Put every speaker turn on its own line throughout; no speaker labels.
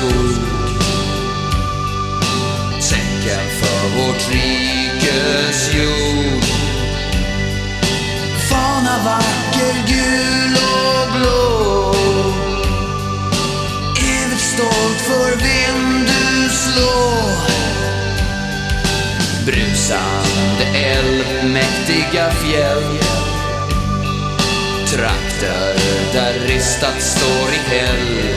skog, tecken för vårt rikes jord. Fana vacker, gul och blå, evigt stolt för vind du slår. Brusande älv, mäktiga fjäll, trakter där ristat står i häll.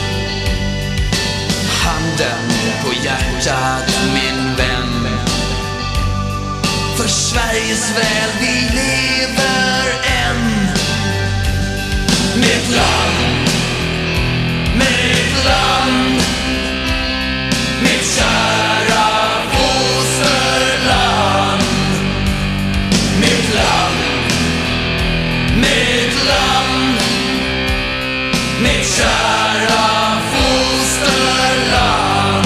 Handen på hjärtat min vän, för Sveriges väl vi lever än. Mitt land, mitt land, mitt kära fosterland. Mitt land, mitt land, mitt kära fosterland.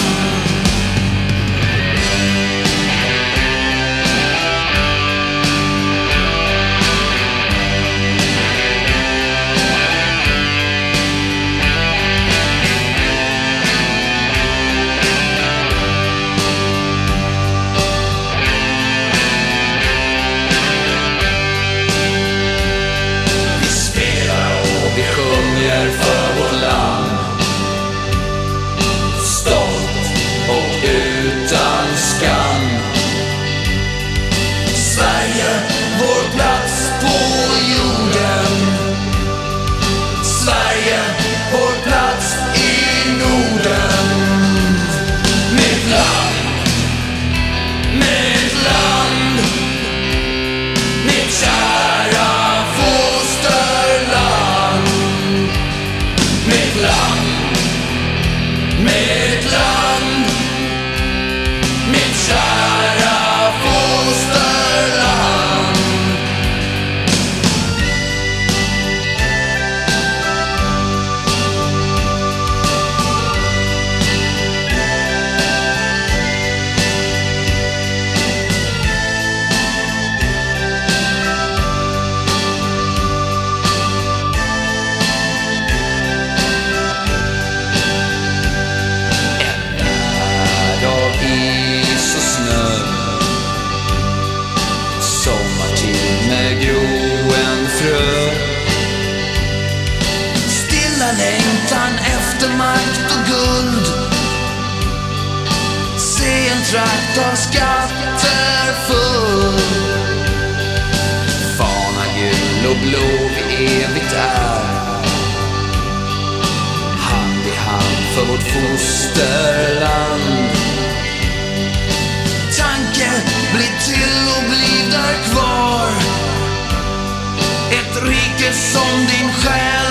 För vårt land, stolt och utan skam. Sverige, vår plats på jorden. Sverige, vår plats i Norden. Mitt land, mitt land, mitt kära fosterland. Mitt land, mitt land, mitt kära fosterland. Stilla längtan efter makt och guld, se en trakt av skatter full. Fana gul och blå vi evigt är, hand i hand för vårt fosterland. Tanke blir till och blir där kvar, ett rike som din själ